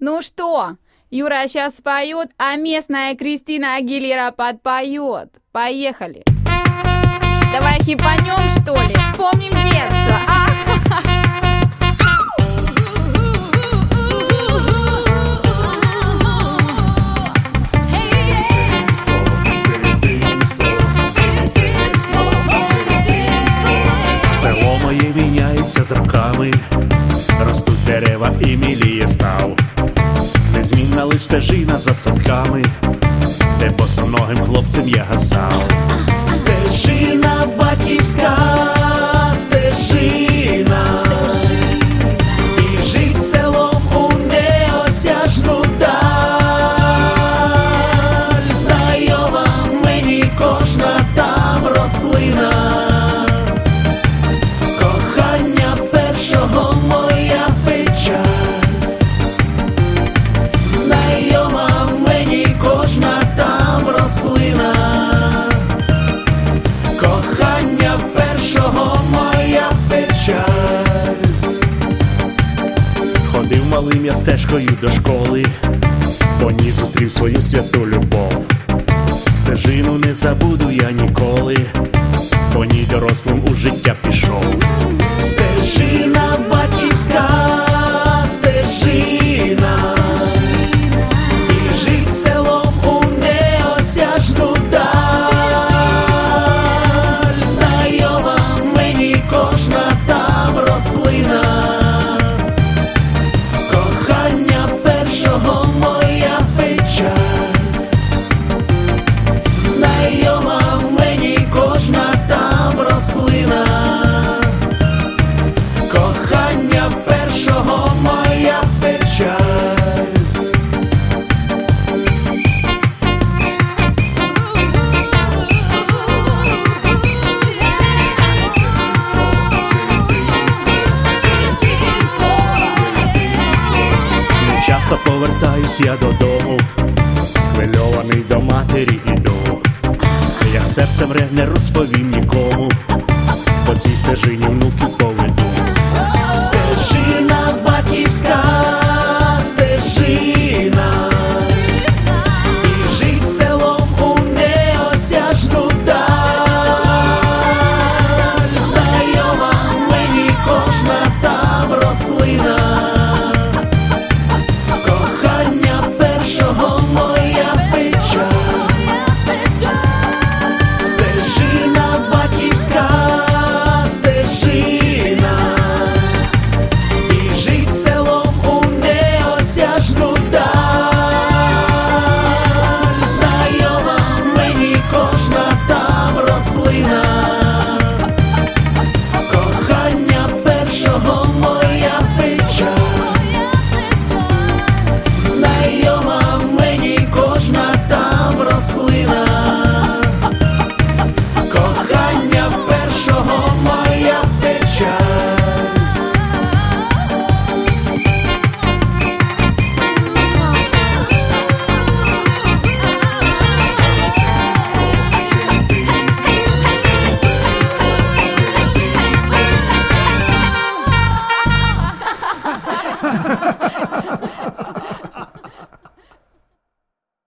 Ну что, Юра сейчас споет, а местная Кристина Агилера подпоет. Поехали. Давай хипанем, что ли? Вспомним детство. Село моє міняється з роками, ростуть дерева і міліє став. Незмінна лиш стежина за садками, де босоногим хлопцем я гасав. Стежина батьківська, стежина, біжить селом у неосяжну даль. Знайома мені кожна там рослина, кохання першого моя печаль. Знайома мені кожна там рослина, кохання першого моя печаль. Ходив малим я стежкою до школи, по ній зустрів свою святу любов. Стежину не забуду я ніколи, по ній дорослим у життя пішов. Стежина батьківська, стежина, біжить селом у неосяжну даль. Знайома мені кожна там рослина, кохання першого моя печаль. Знайома мені кожна там рослина, кохання першого моя печаль. Часто повертаюсь я додому, схвильований до матері іду. Як серце мре, не розповім нікому, по цій стежині внуки